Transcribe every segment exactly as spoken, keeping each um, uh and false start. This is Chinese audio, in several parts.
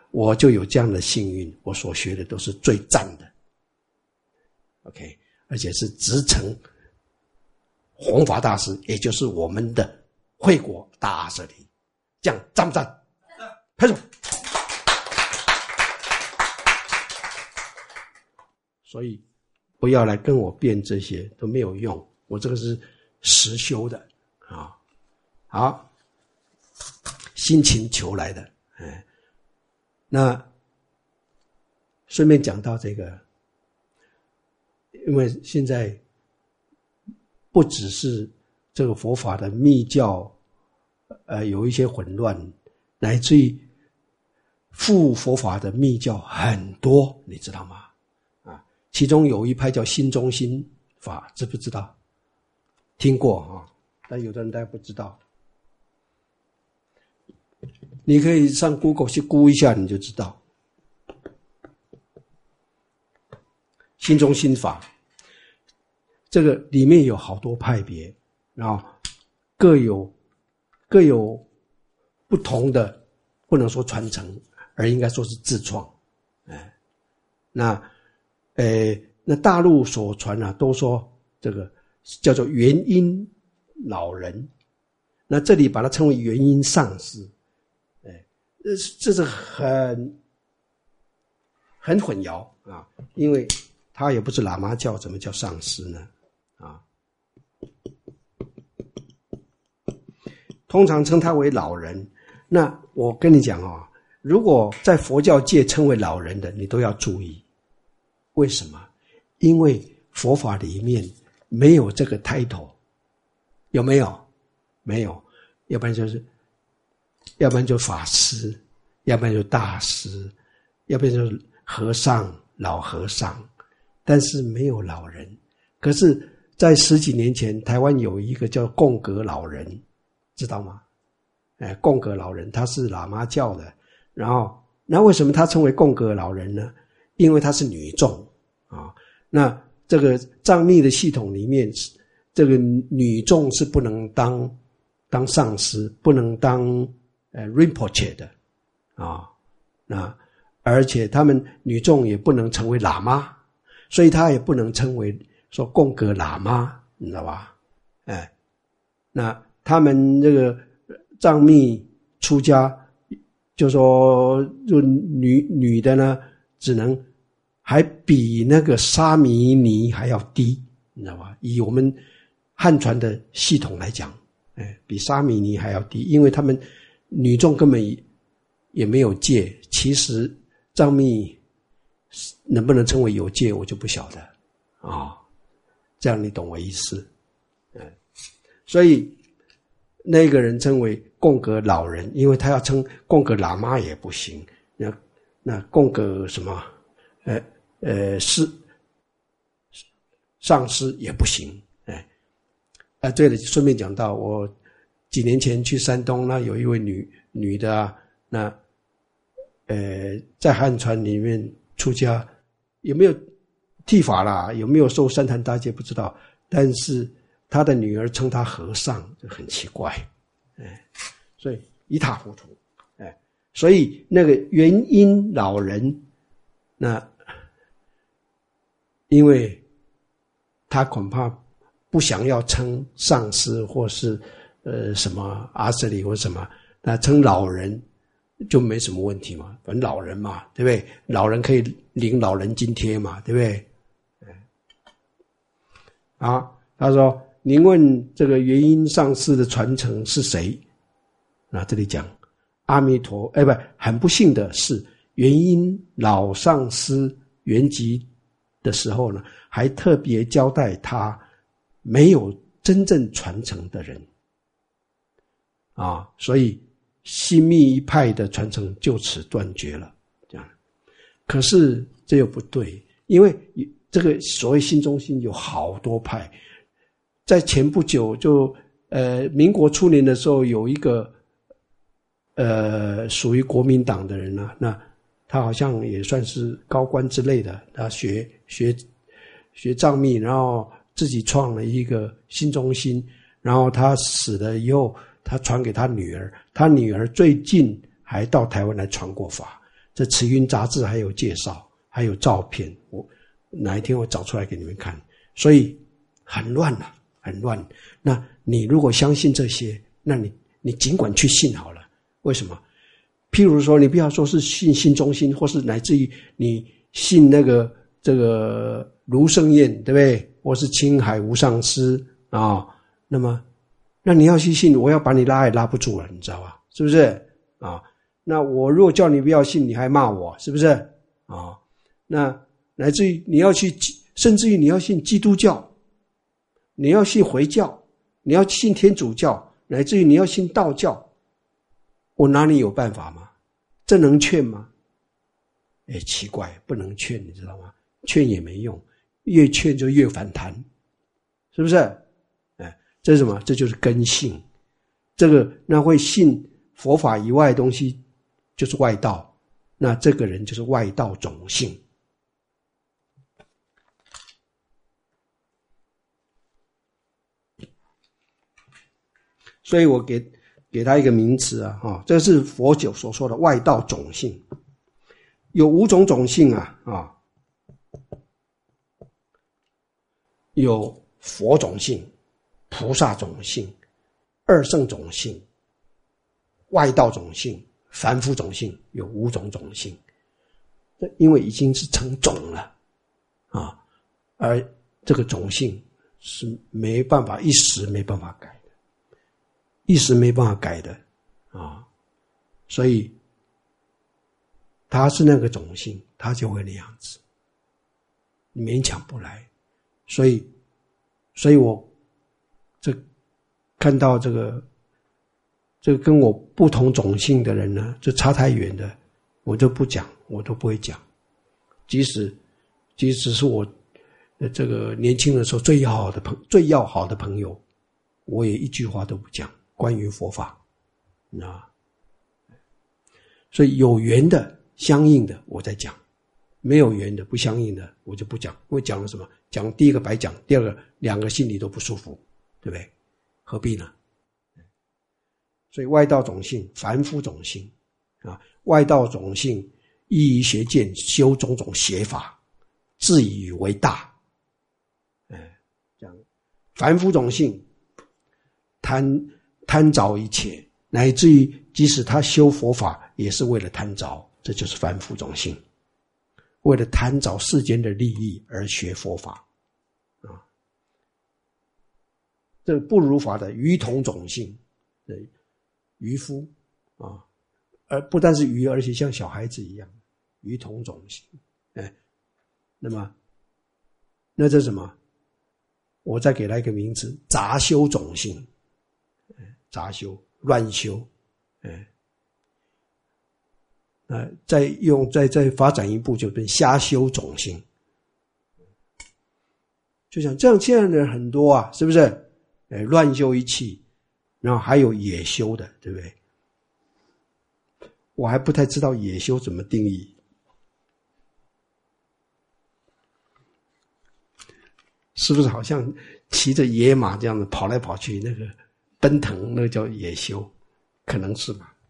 我就有这样的幸运，我所学的都是最赞的 OK， 而且是直承弘法大师，也就是我们的惠国大阿舍离，这样赞不赞？拍手。所以不要来跟我辩这些，都没有用，我这个是实修的啊。好，辛勤求来的，哎，那顺便讲到这个，因为现在不只是这个佛法的密教，呃，有一些混乱，乃至于附佛法的密教很多，你知道吗？啊，其中有一派叫心中心法，知不知道？听过啊，但有的人大家不知道。你可以上 Google 去估一下，你就知道。心中心法，这个里面有好多派别，然后各有各有不同的，不能说传承，而应该说是自创。哎，那呃，那大陆所传啊，都说这个叫做元音老人，那这里把它称为元音上师。这这是很很混淆啊，因为他也不是喇嘛教，怎么叫上师呢？啊，通常称他为老人。那我跟你讲哦，如果在佛教界称为老人的，你都要注意。为什么？因为佛法里面没有这个 title， 有没有？没有，要不然就是。要不然就法师，要不然就大师，要不然就和尚、老和尚，但是没有老人。可是在十几年前，台湾有一个叫贡格老人，知道吗？哎，贡格老人他是喇嘛教的，然后那为什么他称为贡格老人呢？因为他是女众啊。那这个藏密的系统里面，这个女众是不能当当上师，不能当呃 Rinpoche 的啊，那而且他们女众也不能成为喇嘛，所以他也不能称为说贡格喇嘛，你知道吧？哎，那他们这个藏密出家，就说就女女的呢，只能还比那个沙弥尼还要低，你知道吧？以我们汉传的系统来讲，哎，比沙弥尼还要低，因为他们女众根本也没有戒。其实藏密能不能称为有戒，我就不晓得啊、哦。这样你懂我意思？嗯，所以那个人称为贡格老人，因为他要称贡格喇嘛也不行，那那贡格什么呃呃是上师也不行，哎啊对了，顺便讲到我几年前去山东，那有一位女女的啊，那呃在汉传里面出家，有没有剃发啦？有没有受三坛大戒不知道，但是他的女儿称他和尚，就很奇怪，哎，所以一塌糊涂，哎，所以那个元音老人，那因为他恐怕不想要称上师或是呃什么阿舍利或什么，那称老人就没什么问题嘛，反正老人嘛，对不对？老人可以领老人津贴嘛，对不对？啊，他说您问这个元音上师的传承是谁？那这里讲阿弥陀，哎，不，很不幸的是元音老上师圆寂的时候呢，还特别交代他没有真正传承的人啊，所以新密一派的传承就此断绝了。这样，可是这又不对，因为这个所谓新中心有好多派，在前不久就呃民国初年的时候，有一个呃属于国民党的人啊，那他好像也算是高官之类的，他学学学藏密，然后自己创了一个新中心，然后他死了以后，他传给他女儿，他女儿最近还到台湾来传过法， 这慈云杂志还有介绍，还有照片，我哪一天我找出来给你们看。所以很乱了、啊，很乱。那你如果相信这些，那你你尽管去信好了。为什么？譬如说，你不要说是信信中心，或是乃至于你信那个这个卢胜彦，对不对？或是青海无上师啊，那么那你要去信，我要把你拉也拉不住了，你知道吧？是不是啊？那我如果叫你不要信，你还骂我，是不是啊？那乃至于你要去，甚至于你要信基督教，你要信回教，你要信天主教，乃至于你要信道教，我哪里有办法吗？这能劝吗？哎，奇怪，不能劝，你知道吗？劝也没用，越劝就越反弹，是不是？哎，这是什么？这就是根性。这个那会信佛法以外的东西，就是外道。那这个人就是外道种性。所以我给给他一个名词啊，哈，这是佛教所说的外道种性。有五种种性啊，啊，有佛种性、菩萨种性、二圣种性、外道种性、凡夫种性，有五种种性。这因为已经是成种了啊，而这个种性是没办法一时没办法改的，一时没办法改的啊，所以他是那个种性，他就会那样子，你勉强不来。所以，所以我这看到这个这个跟我不同种性的人呢，就差太远的，我都不讲，我都不会讲。即使即使是我这个年轻的时候最要好的朋最要好的朋友，我也一句话都不讲关于佛法，啊，所以有缘的。相应的我在讲，没有缘的不相应的我就不讲。因为讲了什么？讲第一个白讲，第二个两个心里都不舒服，对不对？何必呢？所以外道种性、凡夫种性啊，外道种性依于邪见修种种邪法，自以为大。哎，这样凡夫种性贪贪着一切，乃至于即使他修佛法，也是为了贪着。这就是凡夫种性，为了贪着世间的利益而学佛法啊。这不如法的愚童种性，渔夫啊，而不但是愚，而且像小孩子一样，愚童种性。哎，那么那这是什么？我再给他一个名词：杂修种性。杂修，乱修，哎。呃，再用再再发展一步，就变瞎修种性。就像这样这样的人很多啊，是不是？哎，乱修一气，然后还有野修的，对不对？我还不太知道野修怎么定义。是不是好像骑着野马这样子跑来跑去，那个奔腾，那个叫野修？可能是吧。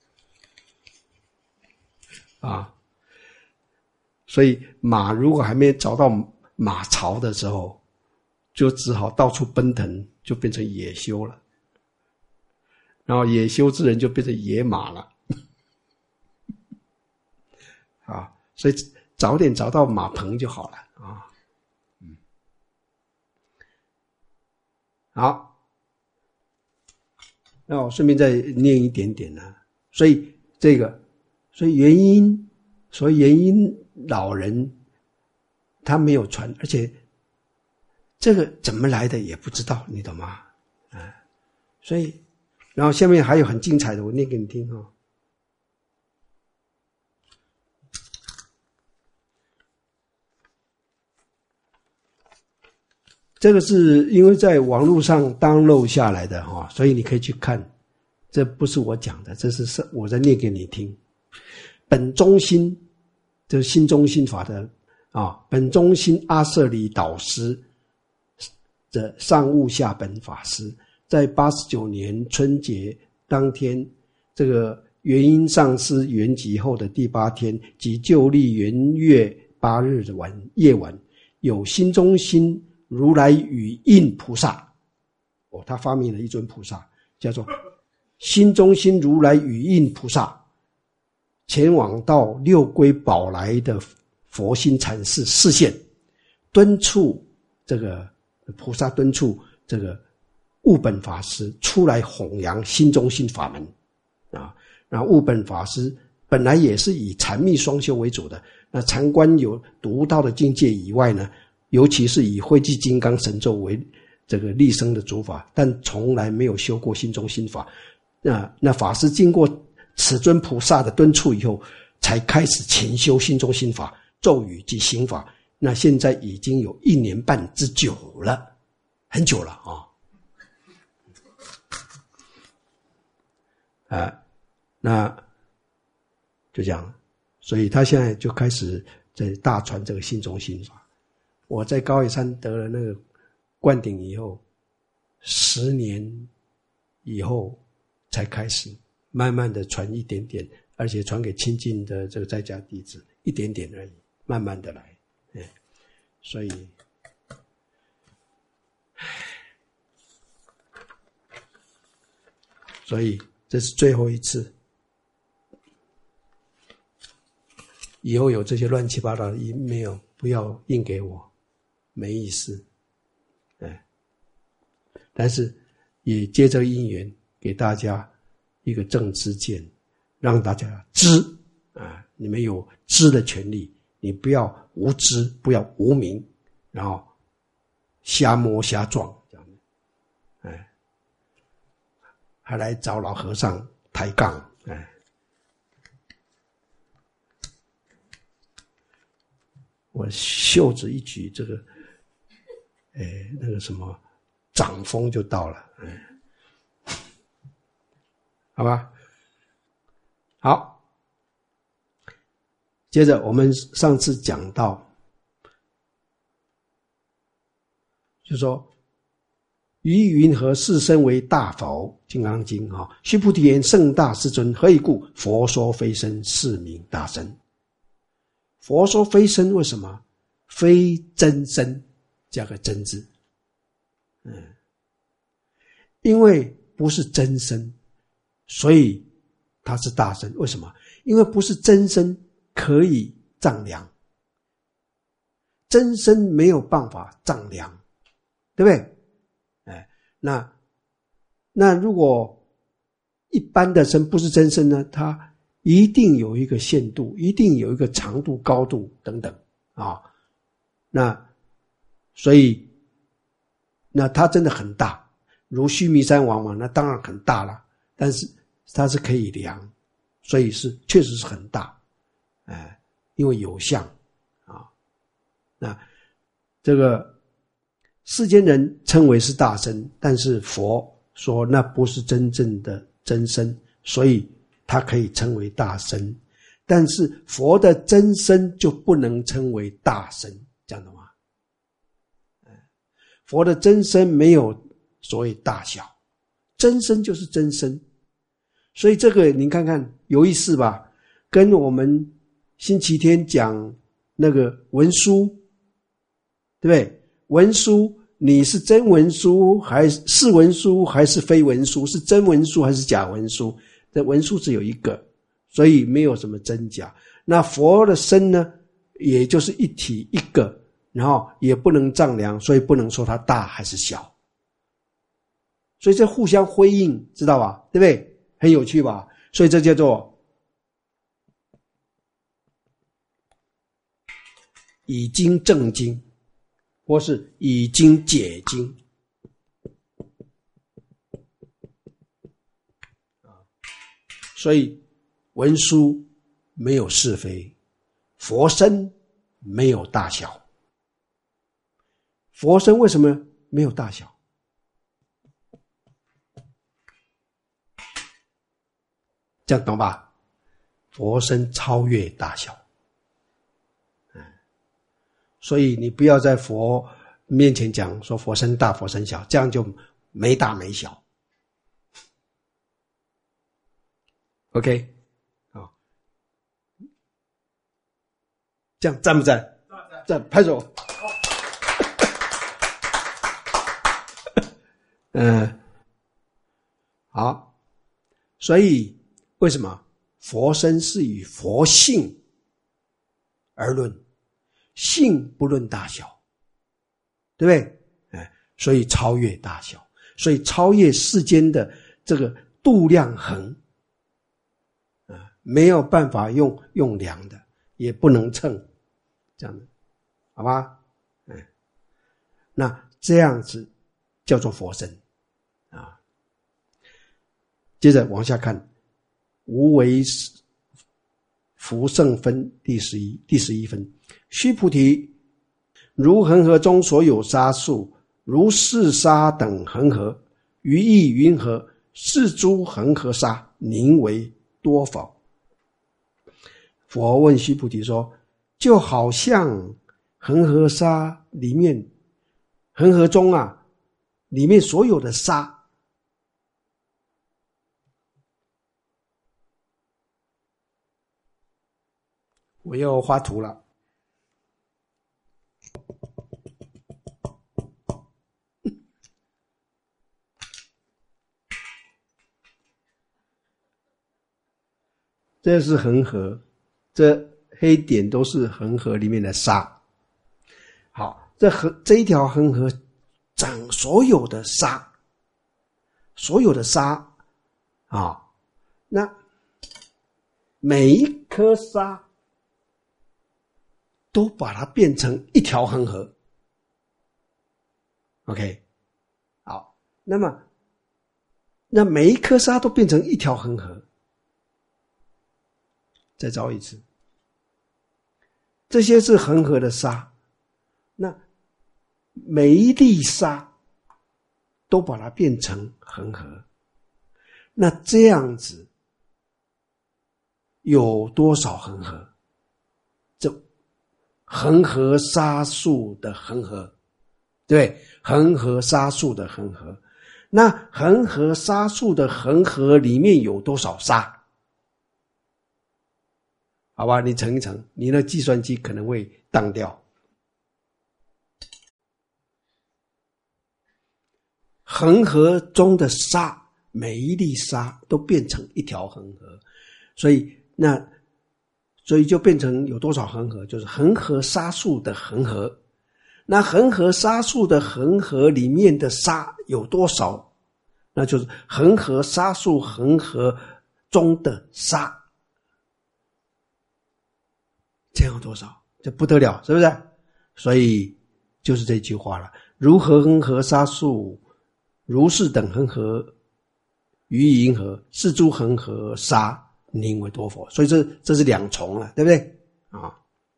啊，所以马如果还没找到马槽的时候，就只好到处奔腾，就变成野修了。然后野修之人就变成野马了。啊，所以早点找到马棚就好了啊。嗯，好，那我顺便再念一点点呢。所以这个。所以原因，所以原因老人他没有传，而且这个怎么来的也不知道，你懂吗？啊，所以，然后下面还有很精彩的，我念给你听哦。这个是因为在网络上 download 下来的哈，所以你可以去看，这不是我讲的，这是我在念给你听。本中心，这是新中心法的啊，本中心阿舍里导师的上悟下本法师，在八十九年春节当天，这个元婴上师圆寂后的第八天，即旧历元月八日的晚夜晚，有心中心如来语应菩萨。哦，他发明了一尊菩萨，叫做心中心如来语应菩萨，前往到六归宝来的佛心禅寺示现，敦促这个菩萨敦促这个悟本法师出来弘扬心中心法门啊。那悟本法师本来也是以禅密双修为主的，那禅观有独到的境界以外呢，尤其是以慧寂金刚神咒为这个立生的主法，但从来没有修过心中心法。那那法师经过此尊菩萨的敦促以后，才开始勤修心中心法、咒语及行法。那现在已经有一年半之久了，很久了啊！啊，那就这样，所以他现在就开始在大传这个心中心法。我在高野山得了那个灌顶以后，十年以后才开始慢慢的传一点点，而且传给亲近的这个在家弟子一点点而已，慢慢的来。嗯，所以所以这是最后一次，以后有这些乱七八糟的 email 不要印给我，没意思。哎，但是也借这个因缘给大家一个正知见，让大家知啊，你们有知的权利，你不要无知，不要无明，然后瞎摸瞎撞这样，哎，还来找老和尚抬杠，哎，我袖子一举，这个，哎，那个什么掌风就到了，哎，好吧，好。接着我们上次讲到，就说于云何是身为大佛？金刚经啊，须菩提言：圣大世尊，何以故？佛说非身，是名大身。佛说非身，为什么？非真身，加个真字。嗯，因为不是真身，所以它是大身。为什么？因为不是真身可以丈量，真身没有办法丈量，对不对？哎，那那如果一般的身不是真身呢，它一定有一个限度，一定有一个长度、高度等等啊。那所以那它真的很大，如须弥山王嘛，那当然很大了，但是它是可以量，所以是确实是很大，哎，因为有相啊。那这个世间人称为是大身，但是佛说那不是真正的真身，所以它可以称为大身。但是佛的真身就不能称为大身，这样的吗？佛的真身没有所谓大小，真身就是真身。所以这个您看看有意思吧，跟我们星期天讲那个文殊，对不对？文殊你是真文殊还是是文殊还是非文殊？是真文殊还是假文殊？这文殊只有一个，所以没有什么真假。那佛的身呢，也就是一体一个，然后也不能丈量，所以不能说它大还是小。所以这互相辉映，知道吧？对不对？很有趣吧？所以这叫做以经证经，或是以经解经。所以文殊没有是非，佛身没有大小。佛身为什么没有大小？这样懂吧？佛身超越大小。所以你不要在佛面前讲说佛身大佛身小，这样就没大没小。OK， 这样赞不赞？赞，拍手。嗯，好，所以为什么佛身是以佛性而论，性不论大小，对不对？哎，所以超越大小，所以超越世间的这个度量衡啊，没有办法用用量的，也不能称，这样的，好吧？哎，那这样子叫做佛身啊。接着往下看，无为福圣分第十一第十一分，须菩提，如恒河中所有沙数，如是沙等恒河，于意云何？是诸恒河沙，宁为多否？佛问须菩提说，就好像恒河沙里面，恒河中啊，里面所有的沙，我又画图了。这是恒河，这黑点都是恒河里面的沙。好，这河这一条恒河，整所有的沙，所有的沙啊，那每一颗沙都把它变成一条恒河。OK， 好，那么那每一颗沙都变成一条恒河。再找一次，这些是恒河的沙，那每一粒沙都把它变成恒河，那这样子有多少恒河？这恒河沙数的恒河，对，恒河沙数的恒河，那恒河沙数的恒河里面有多少沙？好吧，你乘一乘，你的计算机可能会当掉。恒河中的沙，每一粒沙都变成一条恒河，所以那所以就变成有多少恒河？就是恒河沙数的恒河。那恒河沙数的恒河里面的沙有多少？那就是恒河沙数恒河中的沙。这样有多少？这不得了，是不是？所以就是这句话了，如恒河沙数，如是等恒河，于意云何？是诸恒河沙，宁为多否？所以这这是两重了，对不对啊？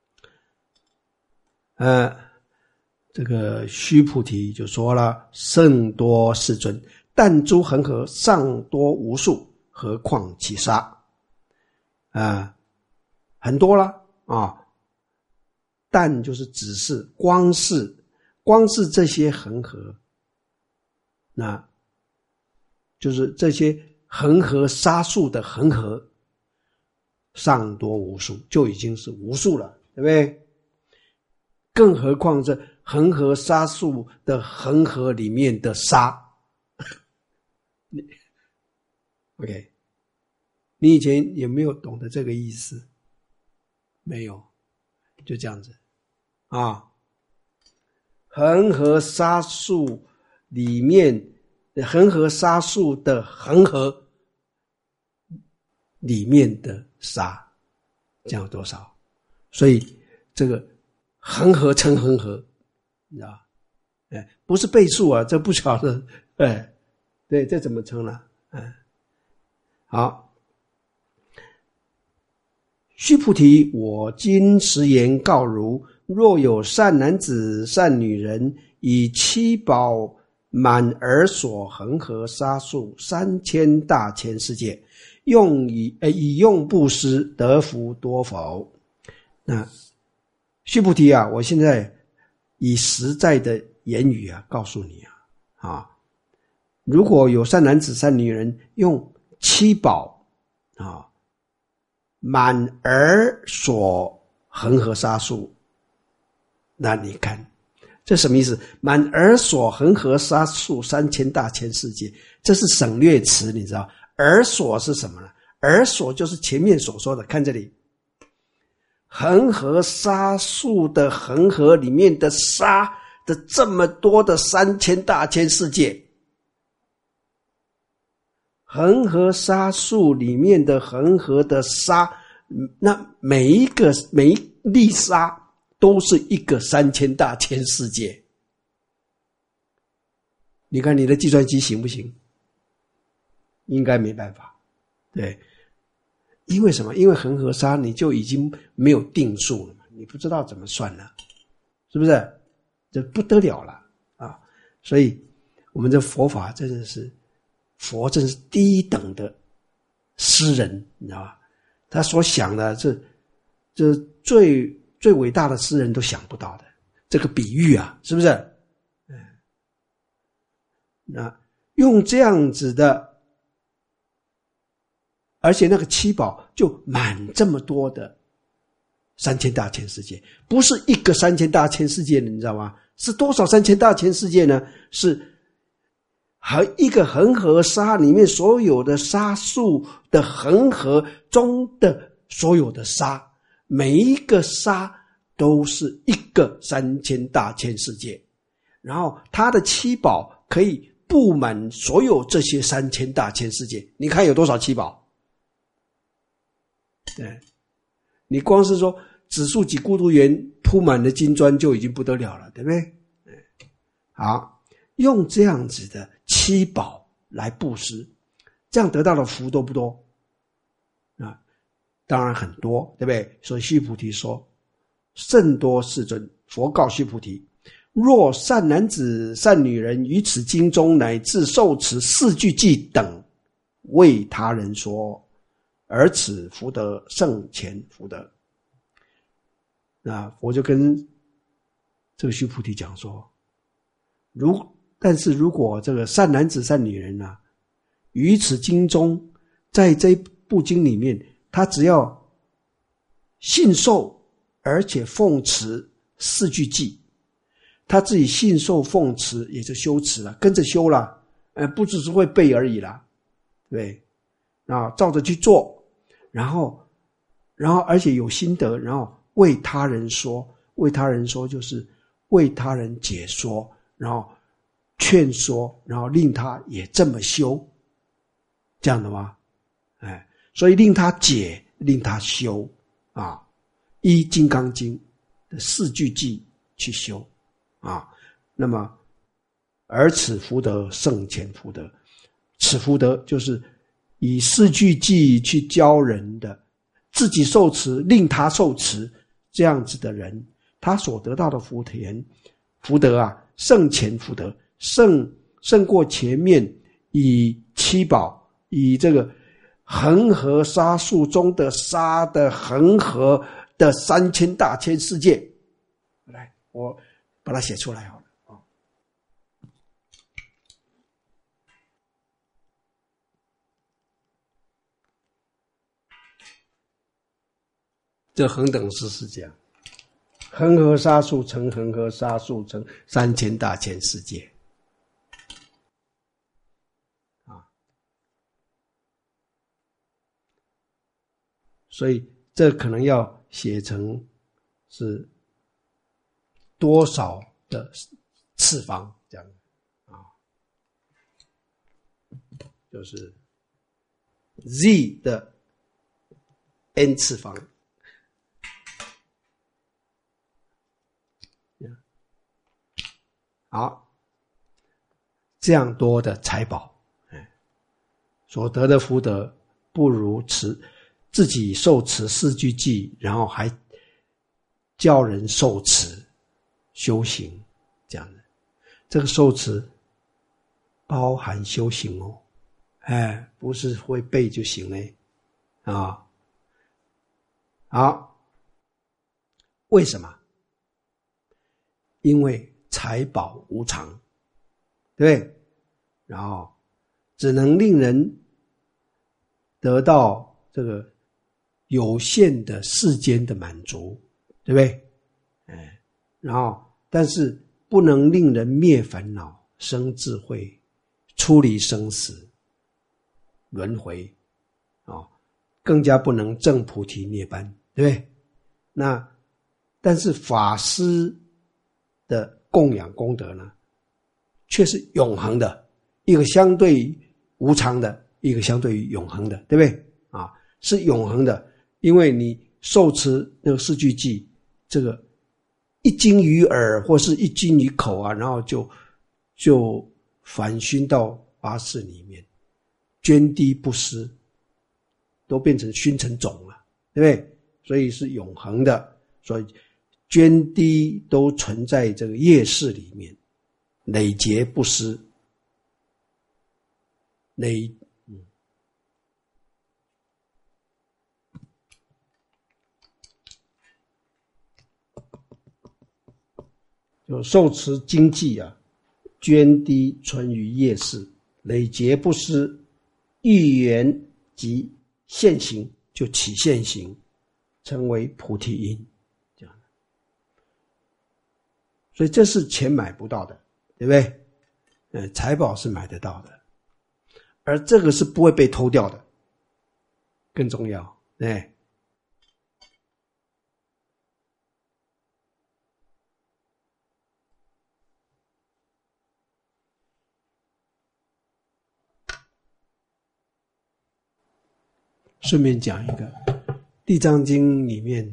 呃，这个须菩提就说了，甚多世尊，但诸恒河尚多无数，何况其沙？啊、呃，很多了。啊，但就是只是光是光是这些恒河，那就是这些恒河沙数的恒河尚多无数，就已经是无数了，对不对？更何况这恒河沙数的恒河里面的沙OK， 你以前有没有懂得这个意思？没有，就这样子啊。恒河沙数里面，恒河沙数的恒河里面的沙，这样有多少？所以这个恒河乘恒河，你知道？哎，不是倍数啊，这不晓得。哎，对，这怎么称呢？哎，好。须菩提，我今实言告如：若有善男子、善女人，以七宝满而所恒河沙数三千大千世界，用以呃以用布施，得福多否？那须菩提啊，我现在以实在的言语啊，告诉你啊，啊，如果有善男子、善女人用七宝啊。满而所恒河沙数。那你看这什么意思？满尔所恒河沙数三千大千世界，这是省略词，你知道尔所是什么呢？尔所就是前面所说的，看这里，恒河沙数的恒河里面的沙的这么多的三千大千世界，恒河沙数里面的恒河的沙，那每一个每一粒沙都是一个三千大千世界。你看你的计算机行不行？应该没办法，对，因为什么？因为恒河沙你就已经没有定数了嘛，你不知道怎么算了，是不是？这不得了了啊！所以我们这佛法真的是，佛真是第一等的诗人，你知道吧？他所想的这这最最伟大的诗人都想不到的这个比喻啊，是不是？嗯，那用这样子的，而且那个七宝就满这么多的三千大千世界，不是一个三千大千世界，你知道吗？是多少三千大千世界呢？是和一个恒河沙里面所有的沙数的恒河中的所有的沙，每一个沙都是一个三千大千世界，然后它的七宝可以布满所有这些三千大千世界。你看有多少七宝？对，你光是说指数级孤独园铺满了金砖就已经不得了了，对不对？好，用这样子的七宝来布施，这样得到的福多不多？啊，当然很多，对不对？所以须菩提说，甚多世尊。佛告须菩提，若善男子善女人于此经中乃至受持四句偈等为他人说，而此福德胜前福德。那佛就跟这个须菩提讲说，如但是如果这个善男子善女人啊，于此经中，在这部经里面，他只要信受而且奉持四句偈，他自己信受奉持也就修持了，跟着修了，呃，不只是会背而已啦，对，啊，照着去做，然后然后而且有心得，然后为他人说，为他人说就是为他人解说，然后劝说，然后令他也这么修，这样的吗？哎，所以令他解，令他修啊，依《金刚经》的四句偈去修啊。那么而此福德胜前福德，此福德就是以四句偈去教人的，自己受持，令他受持，这样子的人，他所得到的福田福德啊，胜前福德，胜胜过前面以七宝，以这个恒河沙数中的沙的恒河的三千大千世界。来，我把它写出来好了啊。这恒等式是这样，恒河沙数乘恒河沙数乘三千大千世界啊，所以这可能要写成是多少的次方这样啊，就是 z 的 n 次方。好，这样多的财宝，所得的福德不如持自己受持四句偈，然后还教人受持修行，这样的。这个受持包含修行哦，哎，不是会背就行嘞啊。好，为什么？因为财宝无常，对不对？然后只能令人得到这个有限的世间的满足， 对不对？哎，然后但是不能令人灭烦恼、生智慧、出离生死轮回啊、哦，更加不能证菩提涅槃，对不对？那但是法师的供养功德呢，却是永恒的，一个相对于无常的，一个相对于永恒的，对不对？啊，是永恒的，因为你受持那个四句偈，这个一经于耳或是一经于口啊，然后就就反熏到八识里面，涓滴不湿，都变成熏成种了，对不对？所以是永恒的，所以涓滴都存在这个业识里面，累劫不失，累嗯，就受持经偈啊，涓滴存于业识，累劫不失，遇缘即现行，就起现行，成为菩提因，这样。所以这是钱买不到的，对不对？呃，财宝是买得到的，而这个是不会被偷掉的，更重要，对。顺便讲一个《地藏经》里面，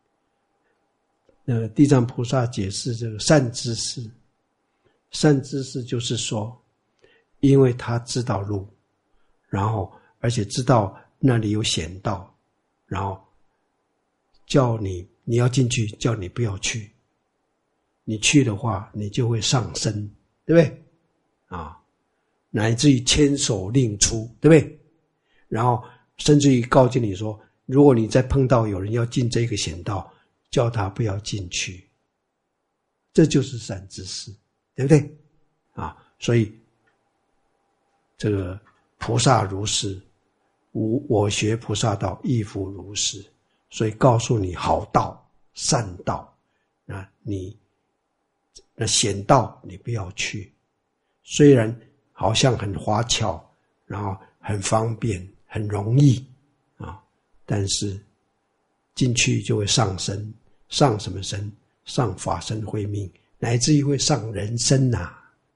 呃，地藏菩萨解释这个善知识。善知识就是说，因为他知道路，然后而且知道那里有险道，然后叫你你要进去，叫你不要去。你去的话，你就会上身，对不对？啊，乃至于牵手令出，对不对？然后甚至于告诫你说，如果你再碰到有人要进这个险道，叫他不要进去。这就是善知识，对不对？啊，所以这个菩萨如是，无我学菩萨道亦复如是。所以告诉你好道善道，那你那险道你不要去，虽然好像很花俏，然后很方便很容易啊，但是进去就会上身，上什么身？上法身慧命，乃至于会上人身啊，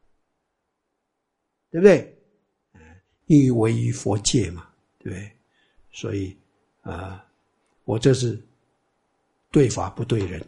对不对？因为唯于佛界嘛，对不对？所以啊、呃，我这是对法不对人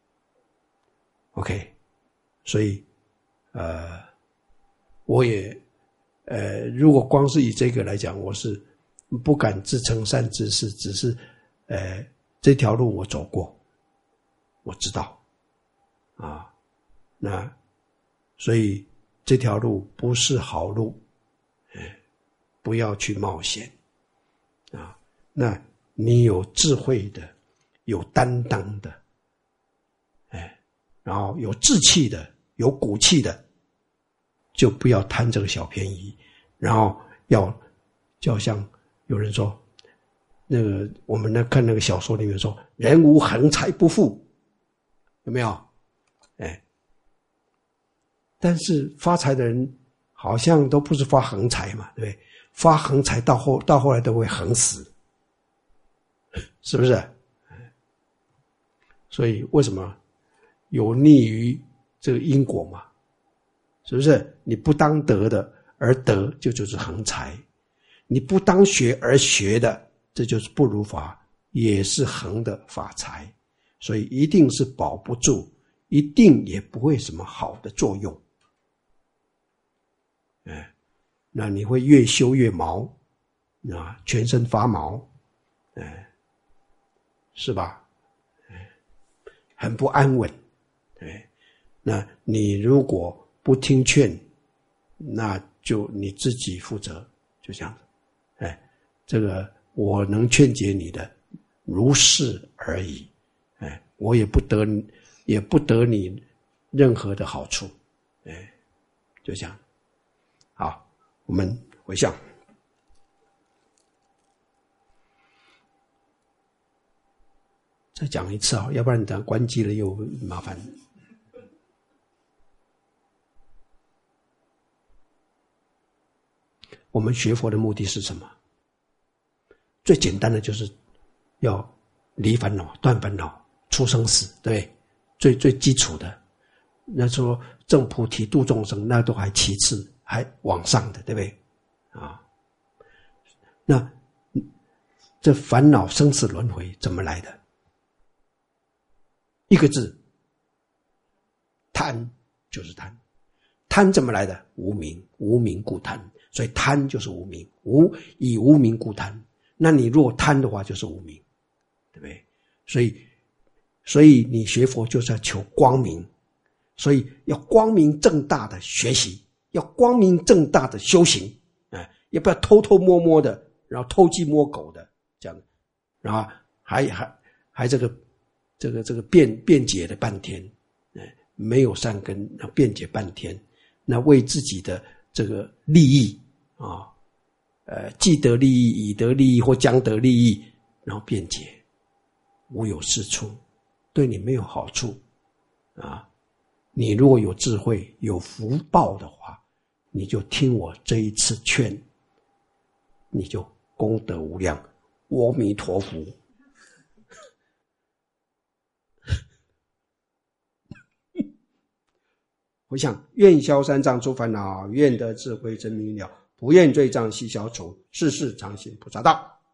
，OK， 所以呃，我也呃，如果光是以这个来讲，我是不敢自称善知识，只是呃，这条路我走过，我知道啊，那所以这条路不是好路，哎，不要去冒险啊。那你有智慧的，有担当的，哎，然后有志气的，有骨气的，就不要贪这个小便宜，然后要就好像有人说，那个我们那看那个小说里面说，人无横财不富，有没有？哎，但是发财的人好像都不是发横财嘛，对不对？发横财到后到后来都会横死，是不是？所以为什么有逆于这个因果嘛？是不是？你不当得的而得，就就是横财；你不当学而学的，这就是不如法，也是横的法财。所以一定是保不住，一定也不会什么好的作用。哎，那你会越修越毛啊，全身发毛，哎，是吧？哎，很不安稳。哎，那你如果不听劝，那就你自己负责，就这样子。哎，这个我能劝解你的，如是而已。哎，我也不得，也不得你任何的好处。哎，就这样。好，我们回向。 再讲一次啊，要不然等关机了又麻烦。我们学佛的目的是什么？最简单的就是要离烦恼、断烦恼、出生死，对不对？最最基础的。那说证菩提度众生，那都还其次，还往上的，对不对？啊，那这烦恼生死轮回怎么来的？一个字，贪，就是贪。贪怎么来的？无明，无明故贪，所以贪就是无明，无以无明故贪。那你如果贪的话，就是无明，对不对？所以，所以你学佛就是要求光明。所以要光明正大的学习，要光明正大的修行，哎，也不要偷偷摸摸的，然后偷鸡摸狗的这样，然后还还还这个这个这个辩辩解了半天，哎，没有善根，辩解半天，那为自己的这个利益啊，呃，既得利益、已得利益或将得利益，然后辩解，无有是处，对你没有好处啊。你如果有智慧、有福报的话，你就听我这一次劝，你就功德无量。阿弥陀佛。回向愿消三障诸烦恼，愿得智慧真明了，不愿罪障悉消除，世世常行菩萨道。